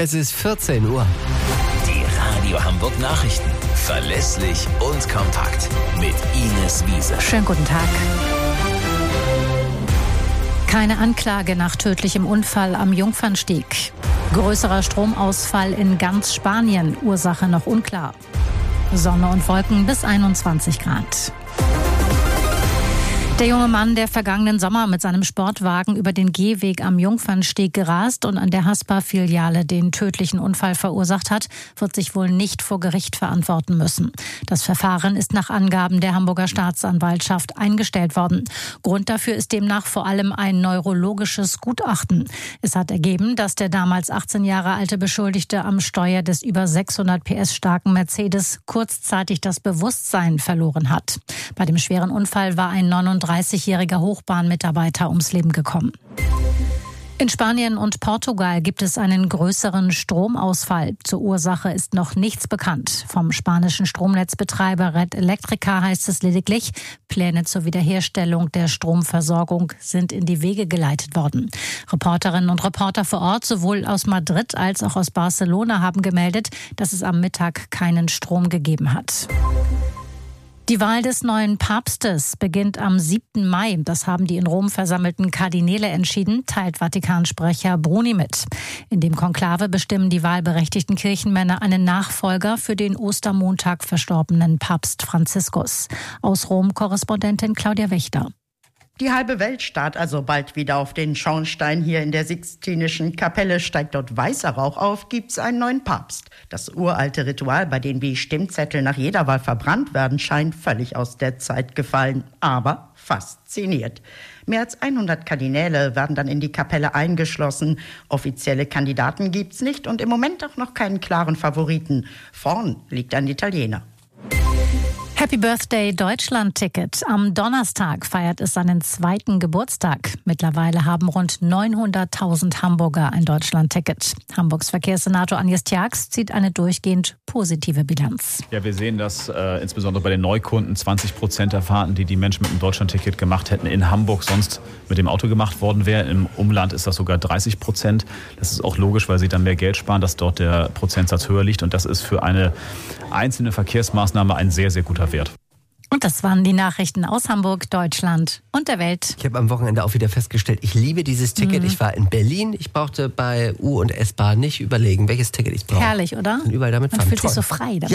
Es ist 14 Uhr. Die Radio Hamburg Nachrichten. Verlässlich und kompakt. Mit Ines Wiese. Schönen guten Tag. Keine Anklage nach tödlichem Unfall am Jungfernstieg. Größerer Stromausfall in ganz Spanien. Ursache noch unklar. Sonne und Wolken bis 21 Grad. Der junge Mann, der vergangenen Sommer mit seinem Sportwagen über den Gehweg am Jungfernstieg gerast und an der Haspa-Filiale den tödlichen Unfall verursacht hat, wird sich wohl nicht vor Gericht verantworten müssen. Das Verfahren ist nach Angaben der Hamburger Staatsanwaltschaft eingestellt worden. Grund dafür ist demnach vor allem ein neurologisches Gutachten. Es hat ergeben, dass der damals 18 Jahre alte Beschuldigte am Steuer des über 600 PS starken Mercedes kurzzeitig das Bewusstsein verloren hat. Bei dem schweren Unfall war ein 39-jähriger Hochbahnmitarbeiter ums Leben gekommen. In Spanien und Portugal gibt es einen größeren Stromausfall. Zur Ursache ist noch nichts bekannt. Vom spanischen Stromnetzbetreiber Red Eléctrica heißt es lediglich, Pläne zur Wiederherstellung der Stromversorgung sind in die Wege geleitet worden. Reporterinnen und Reporter vor Ort, sowohl aus Madrid als auch aus Barcelona, haben gemeldet, dass es am Mittag keinen Strom gegeben hat. Die Wahl des neuen Papstes beginnt am 7. Mai. Das haben die in Rom versammelten Kardinäle entschieden, teilt Vatikansprecher Bruni mit. In dem Konklave bestimmen die wahlberechtigten Kirchenmänner einen Nachfolger für den Ostermontag verstorbenen Papst Franziskus. Aus Rom Korrespondentin Claudia Wächter. Die halbe Welt starrt also bald wieder auf den Schornstein hier in der Sixtinischen Kapelle. Steigt dort weißer Rauch auf, gibt's einen neuen Papst. Das uralte Ritual, bei dem wie Stimmzettel nach jeder Wahl verbrannt werden, scheint völlig aus der Zeit gefallen, aber fasziniert. Mehr als 100 Kardinäle werden dann in die Kapelle eingeschlossen. Offizielle Kandidaten gibt's nicht und im Moment auch noch keinen klaren Favoriten. Vorn liegt ein Italiener. Happy Birthday Deutschland-Ticket. Am Donnerstag feiert es seinen 2. Geburtstag. Mittlerweile haben rund 900.000 Hamburger ein Deutschland-Ticket. Hamburgs Verkehrssenator Agnes Tjax zieht eine durchgehend positive Bilanz. Ja, wir sehen, dass insbesondere bei den Neukunden 20% der Fahrten, die Menschen mit einem Deutschland-Ticket gemacht hätten, in Hamburg sonst mit dem Auto gemacht worden wäre. Im Umland ist das sogar 30%. Das ist auch logisch, weil sie dann mehr Geld sparen, dass dort der Prozentsatz höher liegt. Und das ist für eine einzelne Verkehrsmaßnahme ein sehr, sehr guter Wert. Und das waren die Nachrichten aus Hamburg, Deutschland und der Welt. Ich habe am Wochenende auch wieder festgestellt, ich liebe dieses Ticket. Ich war in Berlin, ich brauchte bei U- und S-Bahn nicht überlegen, welches Ticket ich brauche. Herrlich, oder? Und überall damit fahren. Man fühlt sich so frei damit.